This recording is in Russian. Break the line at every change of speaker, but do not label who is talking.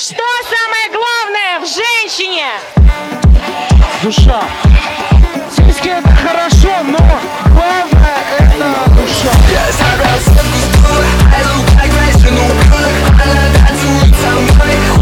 Что самое главное в женщине?
Душа. Сиськи это хорошо, но главное это душа.
Я забрал сотку с тобой, I look like Resident Evil. Она танцует со мной.